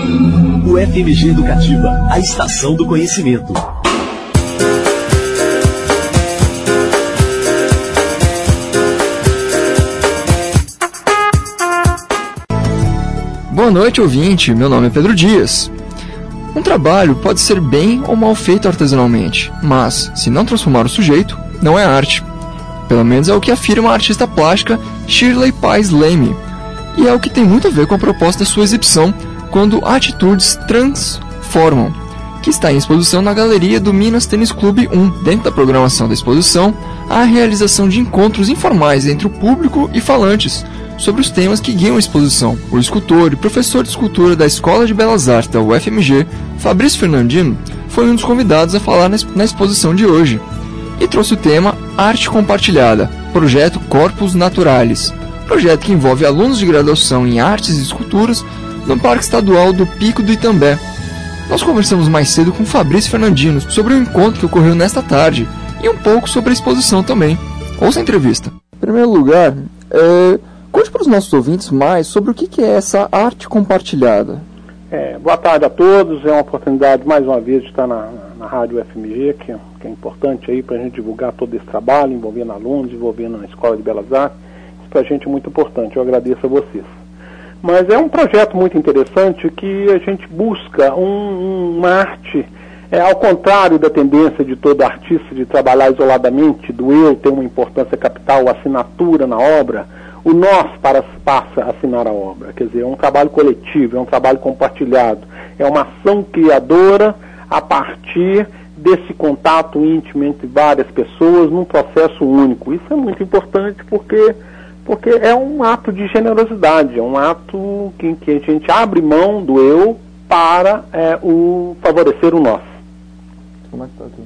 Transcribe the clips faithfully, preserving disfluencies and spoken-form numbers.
O F M G Educativa, a estação do conhecimento. Boa noite, ouvinte. Meu nome é Pedro Dias. Um trabalho pode ser bem ou mal feito artesanalmente, mas, se não transformar o sujeito, não é arte. Pelo menos é o que afirma a artista plástica Shirley Pais Leme, e é o que tem muito a ver com a proposta da sua exibição Quando Atitudes Transformam, que está em exposição na galeria do Minas Tênis Clube um. Dentro da programação da exposição, há a realização de encontros informais entre o público e falantes sobre os temas que guiam a exposição. O escultor e professor de escultura da Escola de Belas Artes da U F M G, Fabrício Fernandino, foi um dos convidados a falar na exposição de hoje e trouxe o tema Arte Compartilhada, Projeto Corpus Naturalis, projeto que envolve alunos de graduação em Artes e Esculturas no Parque Estadual do Pico do Itambé. Nós conversamos mais cedo com Fabrício Fernandino sobre o encontro que ocorreu nesta tarde e um pouco sobre a exposição também. Ouça a entrevista. Em primeiro lugar, é... conte para os nossos ouvintes mais sobre o que é essa arte compartilhada. É, boa tarde a todos, é uma oportunidade mais uma vez de estar na, na Rádio F M G, que, que é importante aí para a gente divulgar todo esse trabalho, envolvendo alunos, envolvendo a Escola de Belas Artes. Isso para a gente é muito importante, eu agradeço a vocês. Mas é um projeto muito interessante que a gente busca um, uma arte, é, ao contrário da tendência de todo artista de trabalhar isoladamente, do eu ter uma importância capital, assinatura na obra, o nós para, passa a assinar a obra. Quer dizer, é um trabalho coletivo, é um trabalho compartilhado, é uma ação criadora a partir desse contato íntimo entre várias pessoas num processo único. Isso é muito importante porque, porque é um ato de generosidade, é um ato que, que a gente abre mão do eu para é, o, favorecer o nós. Como é que tá aqui?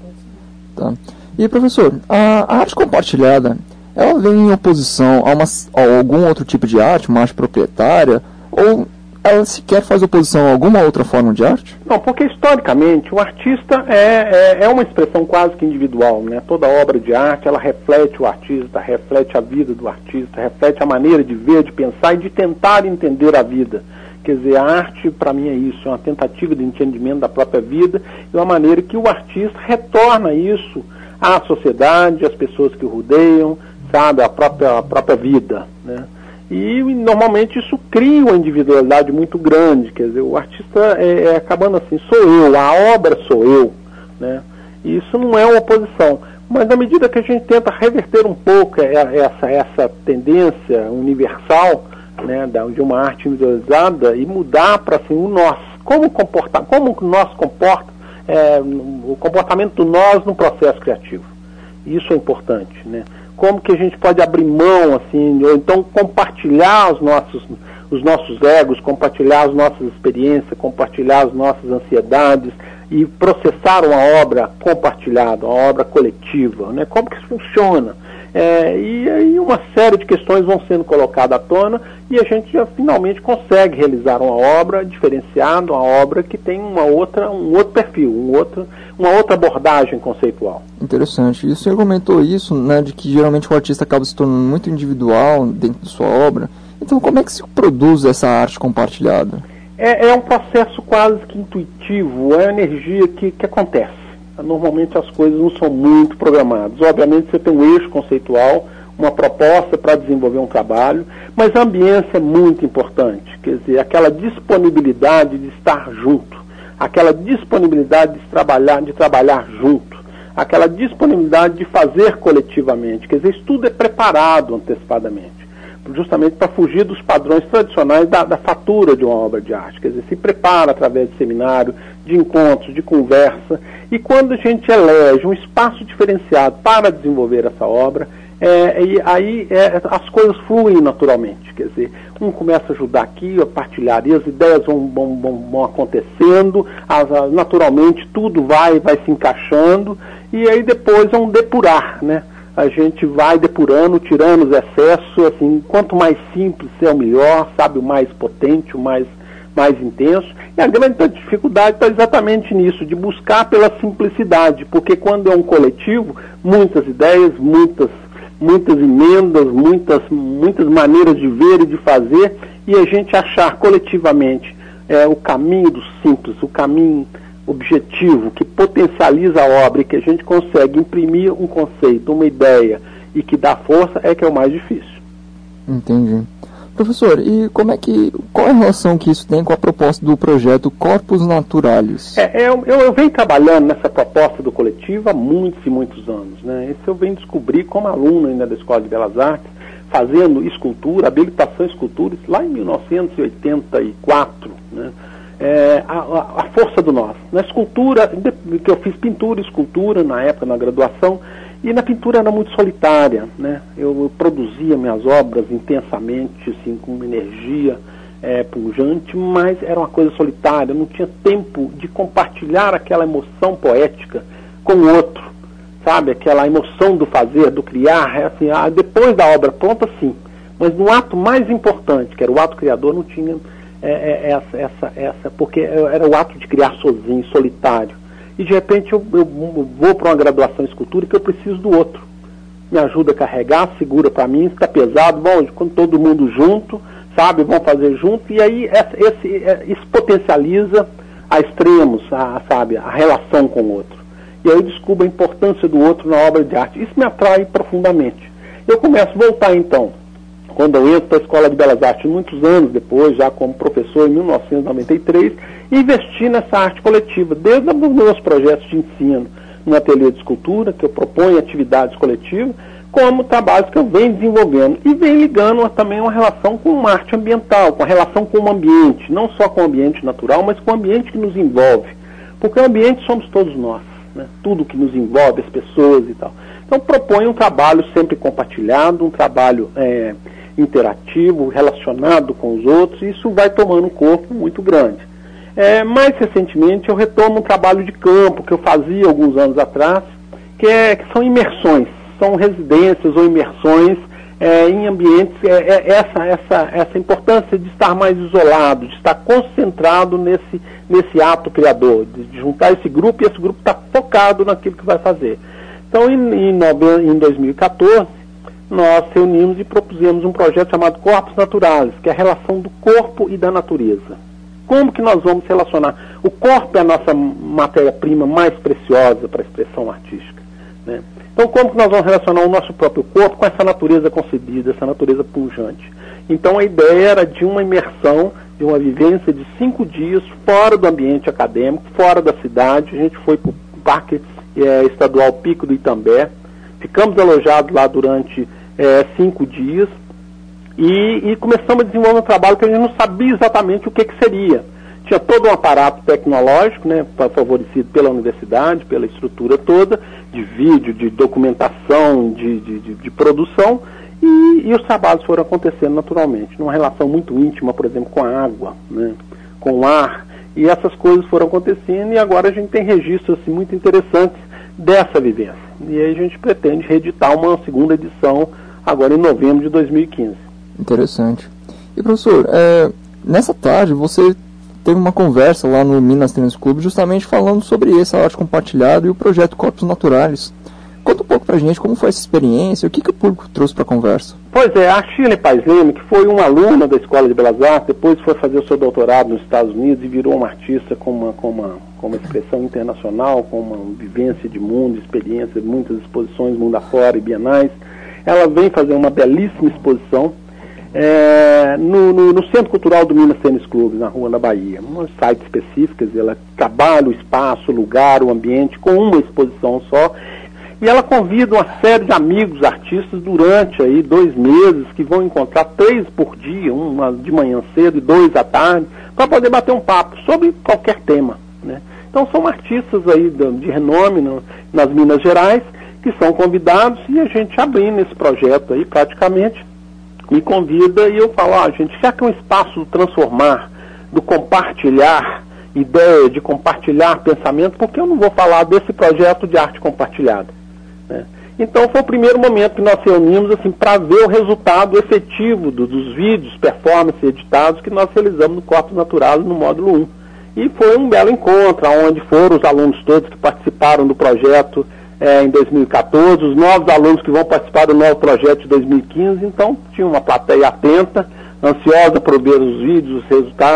Tá. E professor, a arte compartilhada, ela vem em oposição a, uma, a algum outro tipo de arte, uma arte proprietária, ou ela sequer faz oposição a alguma outra forma de arte? Não, porque historicamente o artista é, é, é uma expressão quase que individual, né? Toda obra de arte, ela reflete o artista, reflete a vida do artista, reflete a maneira de ver, de pensar e de tentar entender a vida. Quer dizer, a arte, para mim, é isso, é uma tentativa de entendimento da própria vida e uma maneira que o artista retorna isso à sociedade, às pessoas que o rodeiam, sabe, a própria, a própria vida, né? E normalmente isso cria uma individualidade muito grande, quer dizer, o artista é, é acabando assim, sou eu, a obra sou eu, né? E isso não é uma oposição, mas na medida que a gente tenta reverter um pouco essa, essa tendência universal, né, de uma arte individualizada e mudar para assim, o nós, como comportar, como o nós comporta, é, o comportamento do nós no processo criativo. Isso é importante, né? Como que a gente pode abrir mão, assim, ou então compartilhar os nossos, os nossos egos, compartilhar as nossas experiências, compartilhar as nossas ansiedades e processar uma obra compartilhada, uma obra coletiva, né? Como que isso funciona? É, e aí uma série de questões vão sendo colocadas à tona e a gente já finalmente consegue realizar uma obra diferenciada, uma obra que tem uma outra, um outro perfil, um outro, uma outra abordagem conceitual. Interessante. E o senhor comentou isso, né, de que geralmente o artista acaba se tornando muito individual dentro de sua obra. Então como é que se produz essa arte compartilhada? É, é um processo quase que intuitivo, é a energia que, que acontece. Normalmente as coisas não são muito programadas. Obviamente você tem um eixo conceitual, uma proposta para desenvolver um trabalho, mas a ambiência é muito importante. Quer dizer, aquela disponibilidade de estar junto, aquela disponibilidade de trabalhar, de trabalhar junto, aquela disponibilidade de fazer coletivamente. Quer dizer, isso tudo é preparado antecipadamente, justamente para fugir dos padrões tradicionais da, da fatura de uma obra de arte. Quer dizer, se prepara através de seminário, de encontros, de conversa, e quando a gente elege um espaço diferenciado para desenvolver essa obra, é, e aí é, as coisas fluem naturalmente. Quer dizer, um começa a ajudar aqui, a partilhar, e as ideias vão, vão, vão, vão acontecendo, as, as, naturalmente tudo vai, vai se encaixando, e aí depois é um depurar, né? A gente vai depurando, tirando os excessos, assim, quanto mais simples é o melhor, sabe, o mais potente, o mais, mais intenso. E a grande dificuldade está exatamente nisso, de buscar pela simplicidade, porque quando é um coletivo, muitas ideias, muitas, muitas emendas, muitas, muitas maneiras de ver e de fazer, e a gente achar coletivamente é o caminho do simples, o caminho objetivo, que potencializa a obra e que a gente consegue imprimir um conceito, uma ideia e que dá força, é que é o mais difícil. Entendi. Professor, e como é que, qual é a relação que isso tem com a proposta do projeto Corpus Naturalis? É, eu, eu, eu venho trabalhando nessa proposta do coletivo há muitos e muitos anos, né? Isso eu venho descobrir como aluno ainda da Escola de Belas Artes, fazendo escultura, habilitação em esculturas, lá em mil novecentos e oitenta e quatro, né? É, a, a, a força do nós. Na escultura, que eu fiz pintura e escultura na época, na graduação, e na pintura era muito solitária, né? Eu, eu produzia minhas obras intensamente, assim, com uma energia é, pujante, mas era uma coisa solitária, eu não tinha tempo de compartilhar aquela emoção poética com o outro, sabe? Aquela emoção do fazer, do criar, é assim, ah, depois da obra pronta, sim, mas no ato mais importante, que era o ato criador, não tinha é, é, essa, essa, essa, porque era o ato de criar sozinho, solitário. E de repente eu, eu vou para uma graduação em escultura que eu preciso do outro. Me ajuda a carregar, segura para mim, está pesado, bom, quando todo mundo junto, sabe, vão fazer junto, e aí esse, esse, isso potencializa a extremos, a, sabe, a relação com o outro. E aí eu descubro a importância do outro na obra de arte. Isso me atrai profundamente. Eu começo a voltar então, quando eu entro para a Escola de Belas Artes, muitos anos depois, já como professor em mil novecentos e noventa e três, investi nessa arte coletiva, desde os meus projetos de ensino no ateliê de escultura, que eu proponho atividades coletivas, como trabalhos que eu venho desenvolvendo. E venho ligando também uma relação com uma arte ambiental, com a relação com o ambiente, não só com o ambiente natural, mas com o ambiente que nos envolve. Porque o ambiente somos todos nós, né? Tudo que nos envolve, as pessoas e tal. Então proponho um trabalho sempre compartilhado, um trabalho é, interativo, relacionado com os outros, e isso vai tomando um corpo muito grande. É, mais recentemente eu retomo um trabalho de campo que eu fazia alguns anos atrás, que, é, que são imersões, são residências ou imersões é, em ambientes, é, é, essa, essa, essa importância de estar mais isolado, de estar concentrado nesse, nesse ato criador, de, de juntar esse grupo e esse grupo está focado naquilo que vai fazer. Então em, em, em dois mil e quatorze nós reunimos e propusemos um projeto chamado Corpus Naturalis, que é a relação do corpo e da natureza. Como que nós vamos relacionar? O corpo é a nossa matéria-prima mais preciosa para a expressão artística, né? Então, como que nós vamos relacionar o nosso próprio corpo com essa natureza concebida, essa natureza pujante? Então, a ideia era de uma imersão, de uma vivência de cinco dias fora do ambiente acadêmico, fora da cidade. A gente foi para o Parque é, Estadual Pico do Itambé, ficamos alojados lá durante é, cinco dias, E, e começamos a desenvolver um trabalho que a gente não sabia exatamente o que, que seria. Tinha todo um aparato tecnológico, né, favorecido pela universidade, pela estrutura toda, de vídeo, de documentação, de, de, de, de produção, e, e os trabalhos foram acontecendo naturalmente, numa relação muito íntima, por exemplo, com a água, né, com o ar, e essas coisas foram acontecendo, e agora a gente tem registros assim, muito interessantes dessa vivência. E aí a gente pretende reeditar uma segunda edição agora em novembro de dois mil e quinze. Interessante. E professor, é, nessa tarde você teve uma conversa lá no Minas Tênis Clube justamente falando sobre essa arte compartilhada e o projeto Corpus Naturalis. Conta um pouco pra gente como foi essa experiência, o que, que o público trouxe para a conversa. Pois é, a Shirley Paes Leme, que foi uma aluna da Escola de Belas Artes, depois foi fazer o seu doutorado nos Estados Unidos e virou uma artista com uma, com uma, com uma expressão internacional, com uma vivência de mundo, experiência, muitas exposições mundo afora e bienais. Ela vem fazer uma belíssima exposição É, no, no, no Centro Cultural do Minas Tênis Clube, na Rua da Bahia, umas sites específicas. Ela trabalha o espaço, o lugar, o ambiente com uma exposição só, e ela convida uma série de amigos artistas durante aí dois meses, que vão encontrar três por dia, uma de manhã cedo e dois à tarde, para poder bater um papo sobre qualquer tema, né? Então são artistas aí de, de renome no, nas Minas Gerais, que são convidados, e a gente abrindo esse projeto aí praticamente me convida e eu falo, ah, gente, já que é um espaço do transformar, do compartilhar ideia, de compartilhar pensamento, por que eu não vou falar desse projeto de arte compartilhada, né? Então foi o primeiro momento que nós reunimos assim, para ver o resultado efetivo do, dos vídeos, performances editados que nós realizamos no Corpus Naturalis no módulo um. E foi um belo encontro, onde foram os alunos todos que participaram do projeto É, em dois mil e quatorze, os novos alunos que vão participar do novo projeto de dois mil e quinze, então tinha uma plateia atenta, ansiosa por ver os vídeos, os resultados,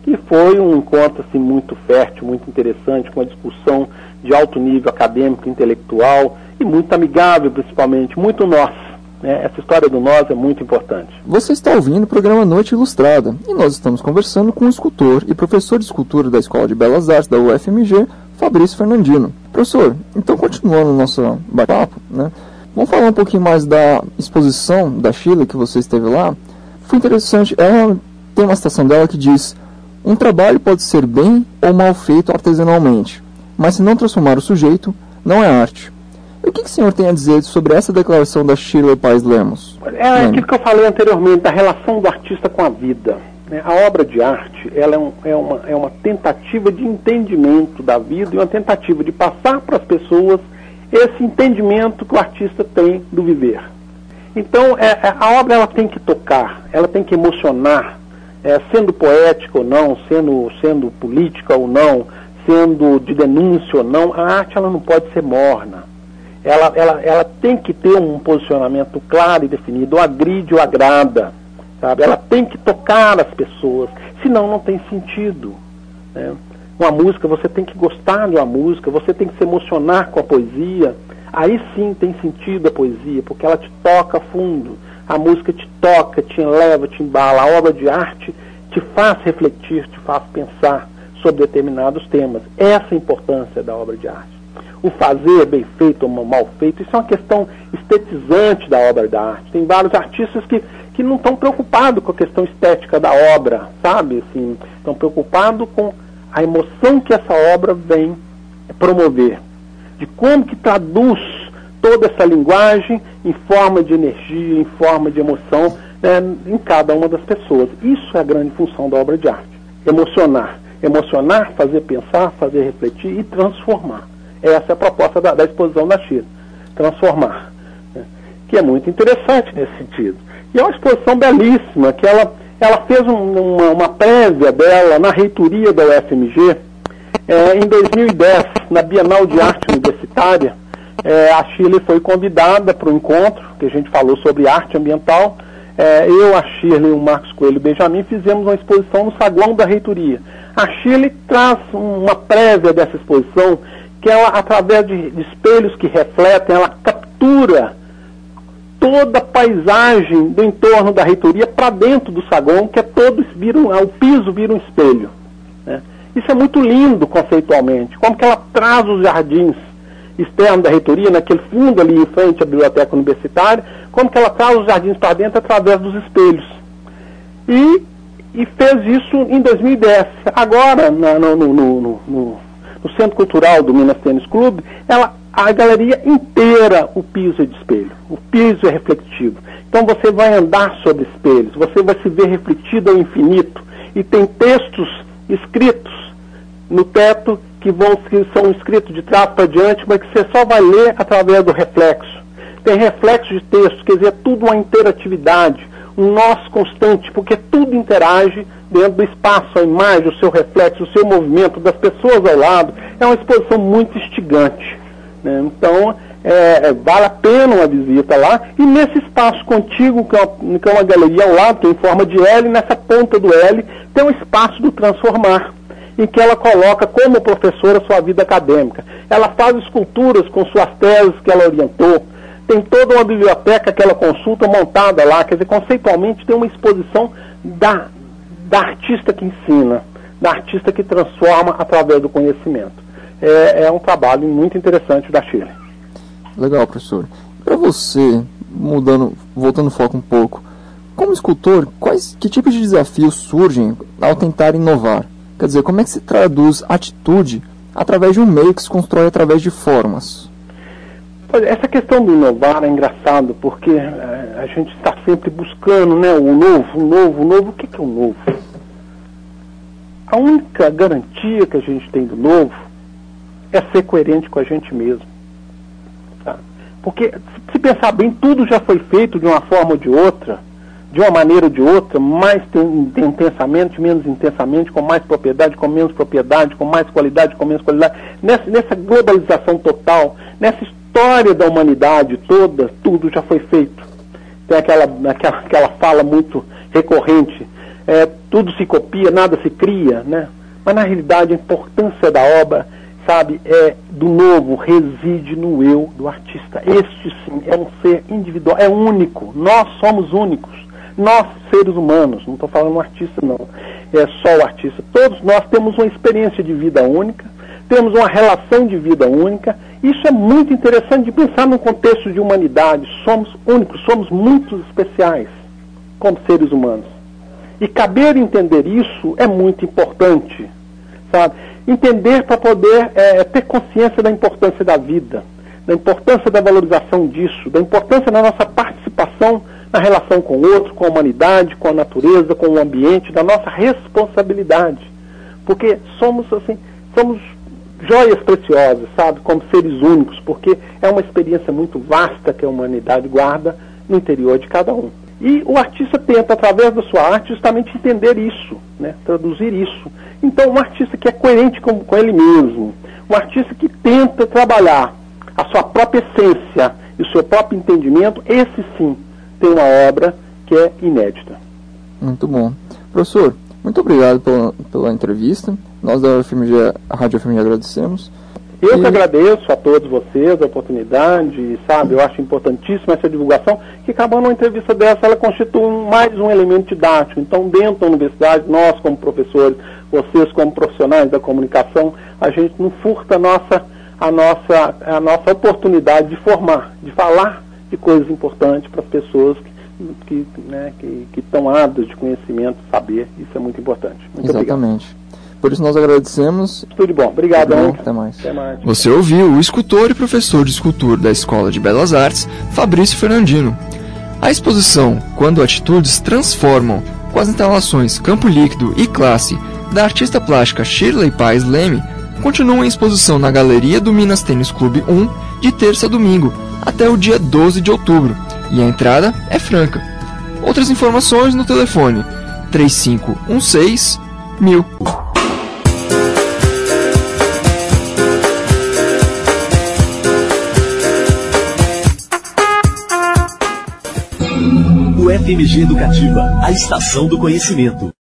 que foi um encontro assim, muito fértil, muito interessante, com uma discussão de alto nível acadêmico, intelectual e muito amigável, principalmente, muito nós. Né? Essa história do nós é muito importante. Você está ouvindo o programa Noite Ilustrada e nós estamos conversando com o escultor e professor de escultura da Escola de Belas Artes da U F M G, Fabrício Fernandino. Professor, então continuando o nosso bate-papo, né? Vamos falar um pouquinho mais da exposição da Sheila que você esteve lá. Foi interessante, ela tem uma citação dela que diz: um trabalho pode ser bem ou mal feito artesanalmente, mas se não transformar o sujeito, não é arte. E o que, que o senhor tem a dizer sobre essa declaração da Sheila Paes Lemos? É aquilo que eu falei anteriormente, da relação do artista com a vida. A obra de arte ela é, um, é, uma, é uma tentativa de entendimento da vida e uma tentativa de passar para as pessoas esse entendimento que o artista tem do viver. Então, é, a obra ela tem que tocar, ela tem que emocionar, é, sendo poética ou não, sendo, sendo política ou não, sendo de denúncia ou não, a arte ela não pode ser morna. Ela, ela, ela tem que ter um posicionamento claro e definido, ou agride ou agrada, sabe? Ela tem que tocar as pessoas, senão não tem sentido. Né? Uma música, você tem que gostar de uma música, você tem que se emocionar com a poesia, aí sim tem sentido a poesia, porque ela te toca a fundo, a música te toca, te eleva, te embala, a obra de arte te faz refletir, te faz pensar sobre determinados temas. Essa é a importância da obra de arte. O fazer bem feito ou mal feito, isso é uma questão estetizante da obra da arte. Tem vários artistas que, que não estão preocupados com a questão estética da obra, sabe? Assim, estão preocupados com a emoção que essa obra vem promover, de como que traduz toda essa linguagem em forma de energia, em forma de emoção, né, em cada uma das pessoas. Isso é a grande função da obra de arte. Emocionar. Emocionar, fazer pensar, fazer refletir e transformar. Essa é a proposta da, da exposição da Sheila. Transformar. Né, que é muito interessante nesse sentido. E é uma exposição belíssima, que ela, ela fez um, uma, uma prévia dela na reitoria da U F M G, é, em dois mil e dez, na Bienal de Arte Universitária. É, a Sheila foi convidada para o encontro, que a gente falou sobre arte ambiental. É, eu, a Sheila e o Marcos Coelho Benjamin fizemos uma exposição no saguão da reitoria. A Sheila traz uma prévia dessa exposição, que ela, através de, de espelhos que refletem, ela captura toda a paisagem do entorno da reitoria para dentro do saguão, que é todo, vira um, o piso vira um espelho. Né? Isso é muito lindo conceitualmente, como que ela traz os jardins externos da reitoria, naquele fundo ali em frente à biblioteca universitária, como que ela traz os jardins para dentro através dos espelhos. E, e fez isso em dois mil e dez. Agora, na, no, no, no, no, no Centro Cultural do Minas Tênis Clube, ela, a galeria inteira, o piso é de espelho. O piso é refletivo. Então você vai andar sobre espelhos, você vai se ver refletido ao infinito. E tem textos escritos no teto que, vão, que são escritos de trás para diante, mas que você só vai ler através do reflexo. Tem reflexo de texto, quer dizer, é tudo uma interatividade, um nós constante, porque tudo interage dentro do espaço, a imagem, o seu reflexo, o seu movimento, das pessoas ao lado. É uma exposição muito instigante. Né? Então, é, vale a pena uma visita lá. E nesse espaço contíguo, que é uma, que é uma galeria ao lado, em forma de L, nessa ponta do L, tem um espaço do transformar, em que ela coloca como professora sua vida acadêmica. Ela faz esculturas com suas teses que ela orientou, tem toda uma biblioteca que ela consulta montada lá, quer dizer, conceitualmente tem uma exposição da, da artista que ensina, da artista que transforma através do conhecimento. É, é um trabalho muito interessante da Sheila. Legal, professor. Para você, mudando, voltando o foco um pouco, como escultor, quais, que tipos de desafios surgem ao tentar inovar? Quer dizer, como é que se traduz atitude através de um meio que se constrói através de formas? Essa questão do inovar é engraçado, porque é, a gente está sempre buscando, né, o novo, o novo, o novo. O que, que é o novo? A única garantia que a gente tem do novo é ser coerente com a gente mesmo. Tá? Porque, se pensar bem, tudo já foi feito de uma forma ou de outra, de uma maneira ou de outra, mais intensamente, menos intensamente, com mais propriedade, com menos propriedade, com mais qualidade, com menos qualidade. Nessa, nessa globalização total, nessa história da humanidade toda, tudo já foi feito. Tem aquela, aquela, aquela fala muito recorrente, é, tudo se copia, nada se cria, né? Mas na realidade a importância da obra, sabe, é do novo, reside no eu do artista. Este sim é um ser individual, é único, nós somos únicos, nós seres humanos, não estou falando um artista não, é só o artista, todos nós temos uma experiência de vida única, temos uma relação de vida única. Isso é muito interessante de pensar num contexto de humanidade. Somos únicos, somos muito especiais como seres humanos. E caber entender isso é muito importante, sabe? Entender para poder é, ter consciência da importância da vida, da importância da valorização disso, da importância da nossa participação na relação com o outro, com a humanidade, com a natureza, com o ambiente, da nossa responsabilidade. Porque somos, assim, somos joias preciosas, sabe, como seres únicos, porque é uma experiência muito vasta que a humanidade guarda no interior de cada um. E o artista tenta, através da sua arte, justamente entender isso, né, traduzir isso. Então, um artista que é coerente com, com ele mesmo, um artista que tenta trabalhar a sua própria essência e o seu próprio entendimento, esse sim tem uma obra que é inédita. Muito bom. Professor, muito obrigado pela, pela entrevista. Nós da U F M G, a Rádio U F M G agradecemos. Eu e... que agradeço a todos vocês a oportunidade, sabe, eu acho importantíssima essa divulgação, que acabando uma entrevista dessa, ela constitui um, mais um elemento didático. Então, dentro da universidade, nós como professores, vocês como profissionais da comunicação, a gente não furta a nossa, a nossa, a nossa oportunidade de formar, de falar de coisas importantes para as pessoas que que né, que, que estão ávidas de conhecimento, saber, isso é muito importante. Muito Exatamente. Obrigado. Por isso nós agradecemos. Tudo de bom. Obrigado. Tudo bom. Até mais. Até mais. Você ouviu o escultor e professor de escultura da Escola de Belas Artes, Fabrício Fernandino. A exposição Quando Atitudes Transformam, com as instalações Campo Líquido e Classe da artista plástica Shirley Paes Leme, continua em exposição na Galeria do Minas Tênis Clube um, de terça a domingo, até o dia doze de outubro. E a entrada é franca. Outras informações no telefone três cinco um seis mil. U F M G Educativa, a estação do conhecimento.